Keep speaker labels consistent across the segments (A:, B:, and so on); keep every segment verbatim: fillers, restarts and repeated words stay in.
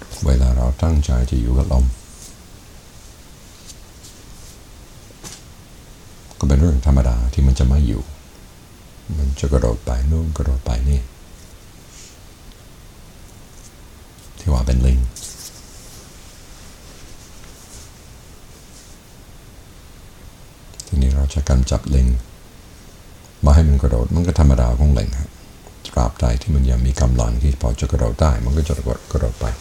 A: เวลาเราตั้งใจจะอยู่กับลมก็เป็นเรื่องธรรมดาที่มันจะไม่อยู่มันจะกระโดดไปนู่นกระโดดไปนี่ที่ว่าเป็นลิงทีนี้เราจะกำจับลิงมาให้มันกระโดดมันก็ธรรมดาของลิงครับตราบใดที่มันยังมีกำลังที่พอจะกระโดดได้มันก็จะกระโดดไป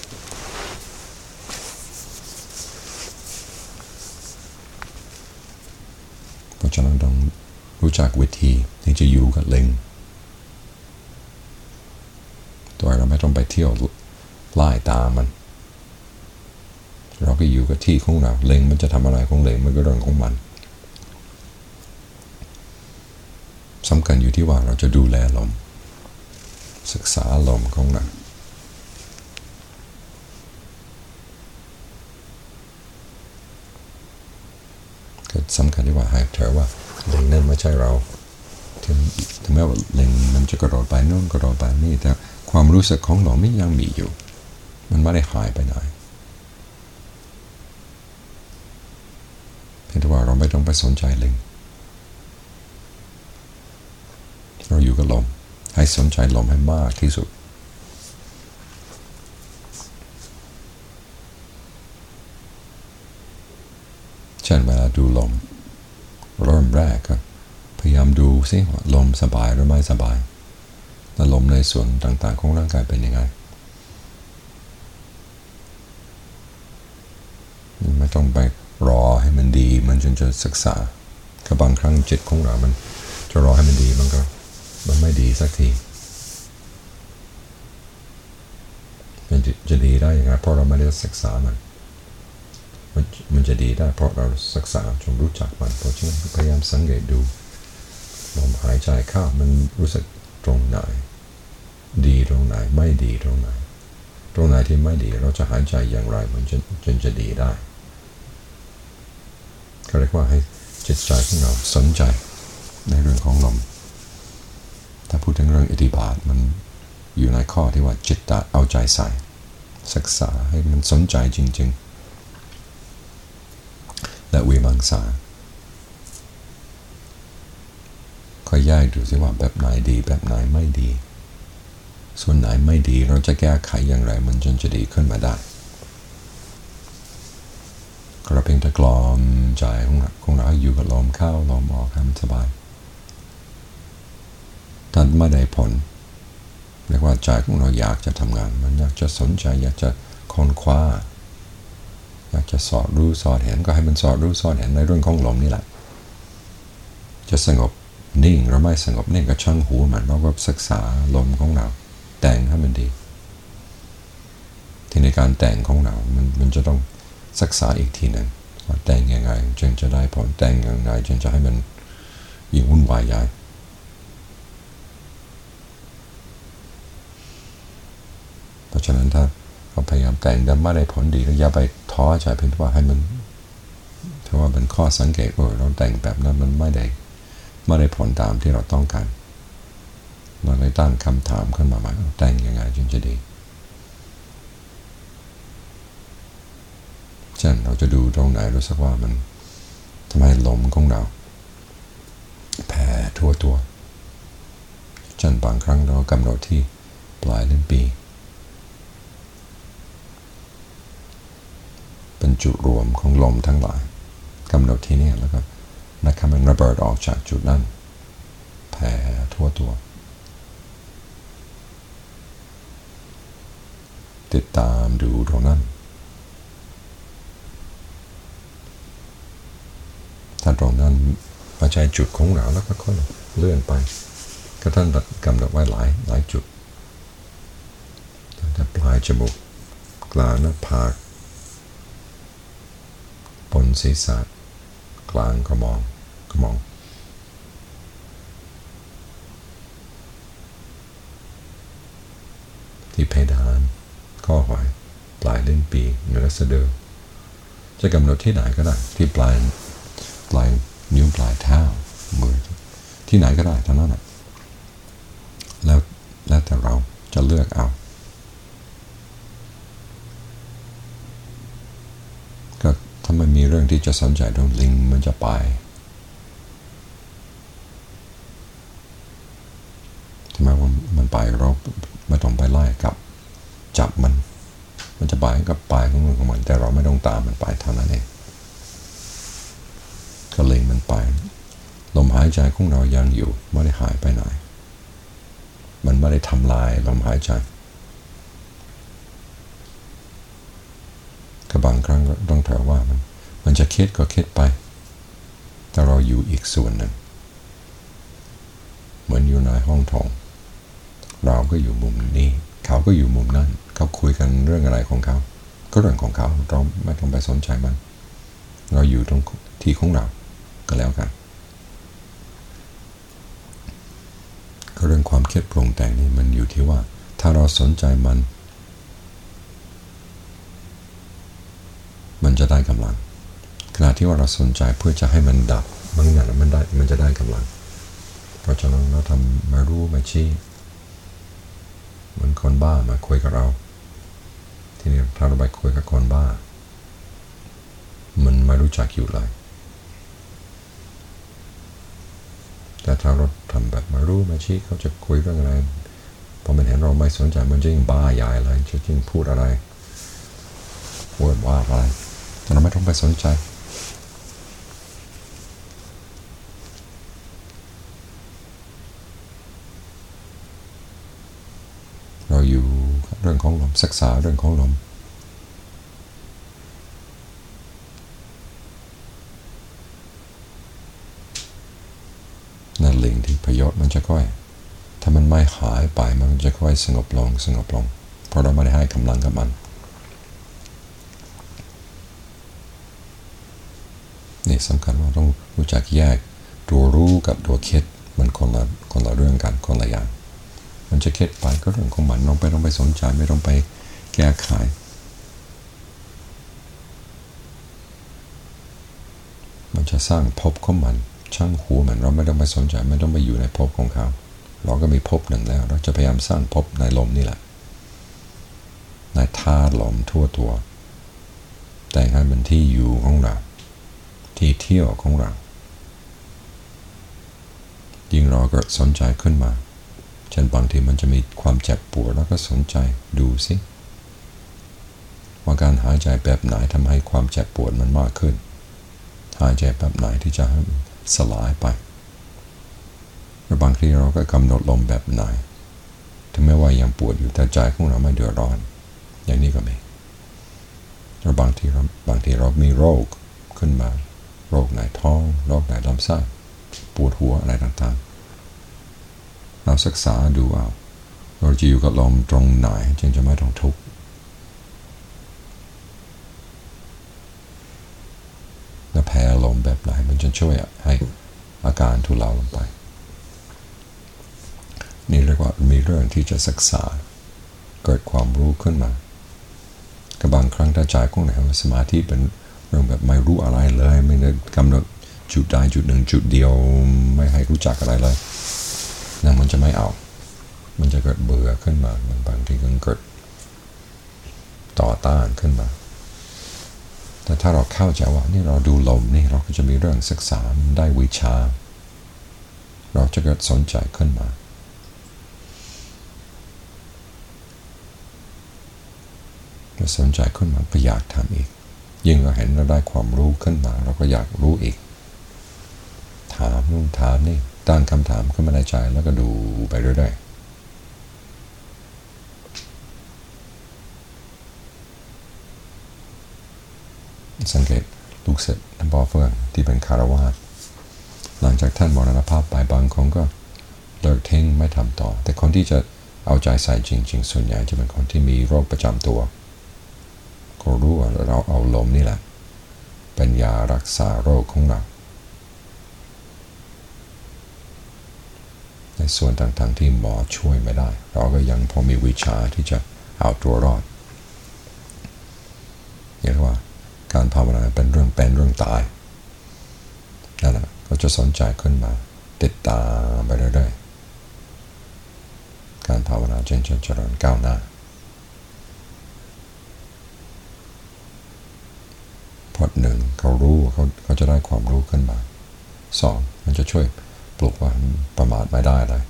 A: เพราะฉะนั้นต้องรู้จักวิธีที่จะอยู่กับลิงโดยเราไม่ต้องไปเที่ยวไล่ตามมันเราก็อยู่กับที่ของเราลิงมันจะทำอะไรของลิงมันก็เรื่องของมันสำคัญอยู่ที่ว่าเราจะดูแลลมศึกษาลมของเราก็สำคัญที่ว่าให้เธอว่าลิงนั้นไม่ใช่เราถึงถึงแม้ว่าลิงมันจะกระโดดไปโน่นกระโดดไปนี่แต่ความรู้สึกของเราไม่ยังมีอยู่มันไม่ได้หายไปไหนเพียงแต่ว่าเราไม่ต้องไปสนใจลิงเราอยู่กับลมให้สนใจลมให้มากที่สุดเช่นเวลาดูลมเริ่มแรกก็พยายามดูซิว่าลมสบายหรือไม่สบายและลมในส่วนต่างๆของร่างกายเป็นยังไงไม่ต้องไปรอให้มันดีมันจนจะศึกษาก็บางครั้งจิตของเรามันจะรอให้มันดีมันก็มันไม่ดีสักทีมันจะดีได้ยังไงเพราะเราไม่ได้ศึกษามันมันมันจะดีได้เพราะเราศึกษาจนรู้จักมันเพราะฉะนั้นพยายามสังเกตดูลมหายใจเข้ามันรู้สึกตรงไหนดีตรงไหนไม่ดีตรงไหนตรงไหนที่ไม่ดีเราจะหายใจอย่างไรมันจะจนจะดีได้ก็เรียกว่าให้จิตใจของเราสนใจในเรื่องของลมถ้าพูดถึงเรื่องอิทธิบาทมันอยู่ในข้อที่ว่าจิตตะเอาใจใส่ศึกษาให้มันสนใจจริงๆและวิมังสาค่อยแยกดูสิว่าแบบไหนดีแบบไหนไม่ดีส่วนไหนไม่ดีเราจะแก้ไขอย่างไรมันจนจะดีขึ้นมาได้เราเพียงแต่กลอมใจของเราของเราอยู่กับลมเข้าลมออกให้มันสบายถ้าไม่ได้ผลเรียกว่าใจของเราอยากจะทำงานมันอยากจะสนใจอยากจะค้นคว้าอยากจะสอดรู้สอดเห็นก็ให้มันสอดรู้สอดเห็นในเรื่องของลมนี่แหละจะสงบนิ่งหรือไม่สงบนิ่งก็ช่างหูมันเราก็ศึกษาลมของเราแต่งให้มันดีที่ในการแต่งของเรามันมันจะต้องศึกษาอีกทีหนึ่งว่าแต่งยังไงจึงจะได้ผลแต่งยังไงจึงจะให้มันยิ่งวุ่นวายใหญ่เพราะฉะนั้นถ้าเราพยายามแต่งแต่ไม่ได้ผลดีก็อย่าไปท้อใจเพียงแต่ว่าให้มันถือว่าเป็นข้อสังเกตว่าเราแต่งแบบนั้นมันไม่ได้ไม่ได้ผลตามที่เราต้องการเราเลยตั้งคำถามขึ้นมาว่าแต่งยังไงจึงจะดีเช่นเราจะดูตรงไหนรู้สึกว่ามันทำไมลมของเราแผ่ทั่วตัวเช่นบางครั้งเรากำหนดที่ปลายลิ้นปีเป็นจุดรวมของลมทั้งหลายกำหนดที่นี่แล้วก็นะครับมันระเบิดออกจากจุดนั้นแผ่ทั่วตัวติดตามดูตรงนั้นถ้าตรงนั้นมาใช้จุดของเราแล้วก็ค่อยเลื่อนไปก็ท่านกำหนดไว้หลายหลายจุดตั้งแต่ปลายจมูกกลางหน้าผากบนศีรษะกลางกระหม่อมกระหม่อมที่เพดานข้อหอยปลายลิ้นปีเหนือสะดือจะกำหนดที่ไหนก็ได้ที่ปลายปลายนิ้วปลายเท้ามือที่ไหนก็ได้ทั้งนั้นแหละแล้วแล้วแต่เราจะเลือกเอารื่องที่จะสนใจตรงลิงมันจะไปทำไมว่ามันไปเราไม่ต้องไปไล่กับจับมันมันจะไปกับไปของมันของมันแต่เราไม่ต้องตามมันไปเท่านั้นเองก็ลิงมันไปลมหายใจของเรายังอยู่ไม่ได้หายไปไหนมันไม่ได้ทำลายลมหายใจก็บางครั้งต้องถามว่ามันมันจะคิดก็คิดไปแต่เราอยู่อีกส่วนหนึ่งเหมือนอยู่ในห้องทองเราก็อยู่มุมนี้เขาก็อยู่มุมนั้นเขาคุยกันเรื่องอะไรของเขาก็เรื่องของเขาเราไม่ต้องไปสนใจมันเราอยู่ตรงที่ของเราก็แล้วกันก็เรื่องความคิดปรุงแต่งนี่มันอยู่ที่ว่าถ้าเราสนใจมันมันจะได้กำลังขณะที่ว่าเราสนใจเพื่อจะให้มันดับบางอย่างมันได้มันจะได้กำลังเพราะฉะนั้นเราทำมารู้มาชี้เหมือนคนบ้ามาคุยกับเราทีนี้ถ้าเราไปคุยกับคนบ้ามันไม่รู้จักอยู่เลยแต่ถ้าเราทำแบบมารู้มาชี้เขาจะคุยเรื่องอะไรพอมันเห็นเราไม่สนใจมันจะยิ่งบ้าใหญ่เลยจะยิ่งพูดอะไรพูดว่าอะไรแต่เราไม่ต้องไปสนใจเราอยู่เรื่องของลมศึกษาเรื่องของลมนั่นลิงที่ประโยชน์มันจะค่อยถ้ามันไม่หายไปมันจะค่อยสงบลงสงบลงเพราะเราไม่ได้ให้กำลังกับมันนี่สำคัญว่าต้องรู้จักแยกตัวรู้กับตัวคิดมันคนละคนละเรื่องกันคนละอย่างมันจะคิดไปก็เรื่องของมันเราไม่ต้องไปสนใจไม่ต้องไปแก้ไขมันจะสร้างภพของมันช่างหัวมันเราไม่ต้องไปสนใจไม่ต้องไปอยู่ในภพของเขาเราก็มีภพหนึ่งแล้วเราจะพยายามสร้างภพในลมนี่แหละในธาตุลมทั่วตัวแต่งให้เป็นที่อยู่ของเราที่เที่ยวของเรายิ่งเราเกิดสนใจขึ้นมาเช่นบางทีมันจะมีความเจ็บปวดแล้วก็สนใจดูสิว่าการหายใจแบบไหนทำให้ความเจ็บปวดมันมากขึ้นหายใจแบบไหนที่จะให้มันสลายไปหรือบางทีเราก็กำหนดลมแบบไหนถึงแม้ว่ายังปวดอยู่แต่ใจของเราไม่เดือดร้อนอย่างนี้ก็มีหรือบางทีเราบางทีเรามีโรคขึ้นมาโรคในท้องโรคในลำไส้ปวดหัวอะไรต่างๆเราศึกษาดูเอาเราจะอยู่กับลมตรงไหนจึงจะไม่ต้องทุกข์และแพ้ลมแบบไหนมันจะช่วยให้อาการทุเลาลงไปนี่เรียกว่ามีเรื่องที่จะศึกษาเกิดความรู้ขึ้นมากับบางครั้งถ้าใจของเราสมาธิเป็นเรื่องแบบไม่รู้อะไรเลยไม่ได้กำหนดจุดใดจุดหนึ่งจุดเดียวไม่ให้รู้จักอะไรเลยนั่นมันจะไม่เอามันจะเกิดเบื่อขึ้นมามันบางทีก็เกิดต่อต้านขึ้นมาแต่ถ้าเราเข้าใจว่านี่เราดูลมนี่เราก็จะมีเรื่องศึกษาได้วิชาเราจะเกิดสนใจขึ้นมาเราสนใจขึ้นมาก็อยากทำอีกยิ่งเราเห็นเราได้ความรู้ขึ้นมาเราก็อยากรู้อีกถามนู่นถามนี่ตั้งคำถามขึ้นมาในใจแล้วก็ดูไปเรื่อยๆสังเกตลูกศิษย์ท่านปอเฟื่องที่เป็นคารวาสหลังจากท่านมรณภาพไปบางคนก็เลิกทิ้งไม่ทำต่อแต่คนที่จะเอาใจใส่จริงๆส่วนใหญ่จะเป็นคนที่มีโรคประจำตัวก็รู้ว่าเราเอาลมนี่แหละเป็นยารักษาโรคของเราในส่วนต่างๆที่หมอช่วยไม่ได้เราก็ยังพอมีวิชาที่จะเอาตัวรอดเรียกว่าการภาวนาเป็นเรื่องเป็นเรื่องตายนั่นแหละก็จะสนใจขึ้นมาติดตามไปเรื่อยๆการภาวนาจึงจะเจริญก้าวหน้าพอหนึ่งเขารู้เขาเขาจะได้ความรู้ขึ้นมาสองมันจะช่วยปลุกว่าประมาทไม่ได้เลย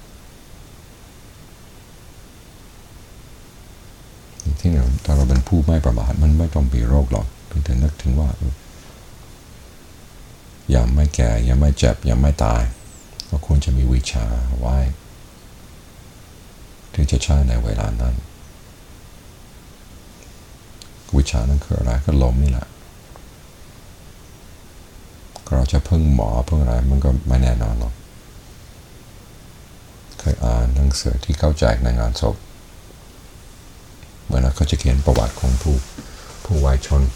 A: ที่หนึ่งถ้าเราเป็นผู้ไม่ประมาทมันไม่ต้องมีโรคหรอกเพียงแต่นึกถึงว่ายังไม่แก่ยังไม่เจ็บยังไม่ตายก็ควรจะมีวิชาไว้ที่จะใช้ในเวลานั้นวิชานั้นคืออะไรก็ลมนี่แหละเราจะพึ่งหมอพึ่งอะไรมันก็ไม่แน่นอนหรอกเคยอ่านหนังสือที่เขาแจกในงานศพเมื่อนั้นเขาจะเขียนประวัติของผู้ผู้วายชน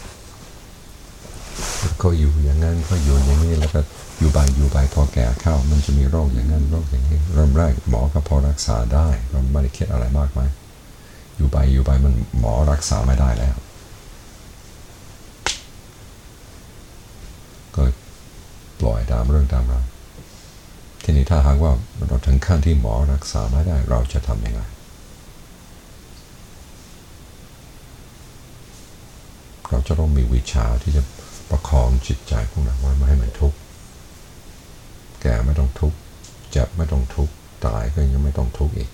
A: เขาอยู่อย่างนั้นเขาอยู่อย่างนี้แล้วก็อยู่ไปอยู่ไปพอแก่เข้ามันจะมีโรคอย่างนั้นโรคอย่างนี้เริ่มแรกหมอก็พอรักษาได้ก็ไม่ได้คิดอะไรมากมายอยู่ไปอยู่ไปมันหมอรักษาไม่ได้แล้วก็ปล่อยตามเรื่องตามราวทีนี้ถ้าหากว่าเราถึงขั้นที่หมอรักษาไม่ได้เราจะทำยังไงเราจะต้องมีวิชาที่จะประคองจิตใจของเราไว้ไม่ให้มันทุกข์แก่ไม่ต้องทุกข์เจ็บไม่ต้องทุกข์ตายก็ยังไม่ต้องทุกข์อีก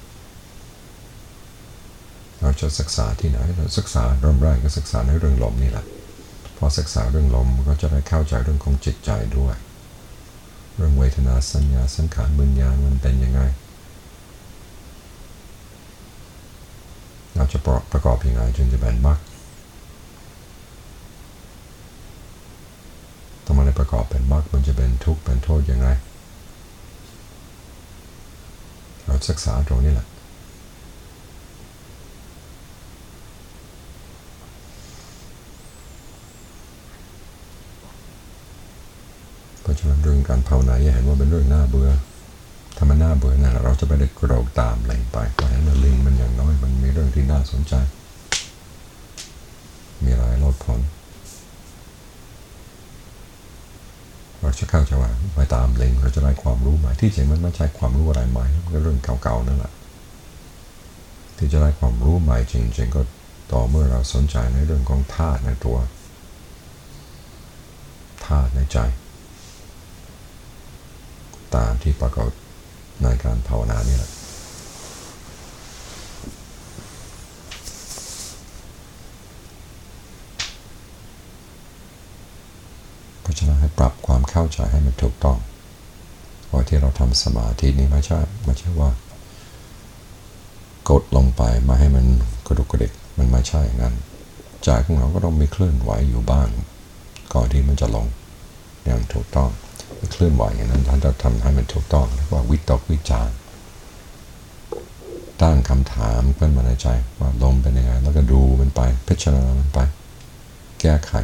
A: เราจะศึกษาที่ไหนเราศึกษาเริ่มแรกก็ศึกษาในเรื่องลมนี่แหละพอศึกษาเรื่องลมก็จะได้เข้าใจเรื่องของจิตใจด้วยเรื่องเวทนาสัญญาสังขารวิญญาณมันเป็นยังไงเราจะประกอบยังไงจนจะเป็นมรรคต้องมาในประกอบเป็นมรรคมันจะเป็นทุกข์เป็นโทษยังไงเราศึกษาตรงนี้แหละเพราะฉะนั้นเรื่องการภาวนาอย่าเห็นว่าเป็นเรื่องน่าเบื่อถ้ามันน่าเบื่อนั่นแหละเราจะไปได้กระโดดตามลิงไปเพราะฉะนั้นลิงมันอย่างน้อยมันมีเรื่องที่น่าสนใจมีหลายรสผลเราจะเข้าใจว่าไปตามลิงเราจะได้ความรู้ใหม่ที่จริงมันไม่ใช่ความรู้อะไรใหม่มันก็เรื่องเก่าๆนั่นแหละที่จะได้ความรู้ใหม่จริงๆก็ต่อเมื่อเราสนใจในเรื่องของธาตุในตัวธาตุในใจตามที่ปรากฏในการภาวนานี่แหละเพราะฉะนั้นให้ปรับความเข้าใจให้มันถูกต้องเพราะที่เราทำสมาธินี่ไม่ใช่ไม่ใช่ว่ากดลงไปมาให้มันกระดุกกระดิกมันไม่ใช่งั้นใจของเราก็ต้องมีเคลื่อนไหวอยู่บ้างก่อนที่มันจะลงอย่างถูกต้องเคลื่อนไหวอย่างนั้นท่านจะทำให้มันถูกต้องเรียกว่าวิตกวิจารตั้งคำถามขึ้นมาในใจว่าลมเป็นยังไงแล้วก็ดูมันไปพิจารณามันไปแก้ไข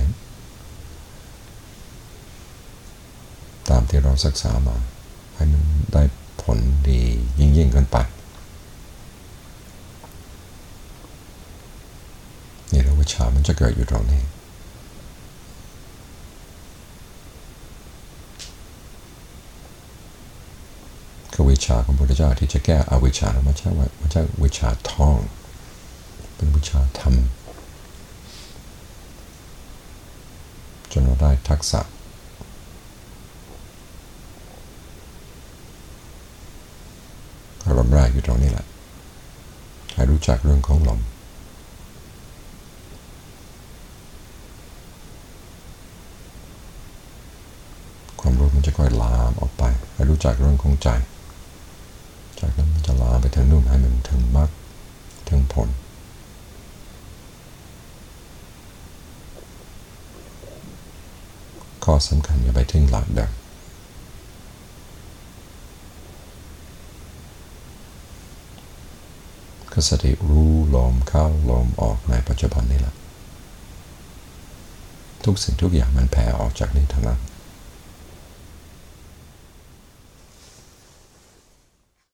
A: ตามที่เราศึกษามาให้มันได้ผลดียิ่งยิ่งขึ้นไปนี่เราวิชามันจะเกิดอยู่ตรงนี้คือวิชาของพระพุทธเจ้าที่จะแก้อวิชชาไม่ใช่ว่าไม่ใช่วิชาท่องเป็นวิชาธรรมจนเราได้ทักษะอารมณ์แรกอยู่ตรงนี้แหละให้รู้จักเรื่องของลมความรู้มันจะค่อยลามออกไปให้รู้จักเรื่องของใจจากนั้นมันจะลามไปถึงนู่นให้มันถึงมรรคถึงผลข้อสำคัญอย่าไปทิ้งหลักเดิมคือสติรู้ลมเข้าลมออกในปัจจุบันนี่แหละทุกสิ่งทุกอย่างมันแผ่ออกจากนี้ทั้งนั้น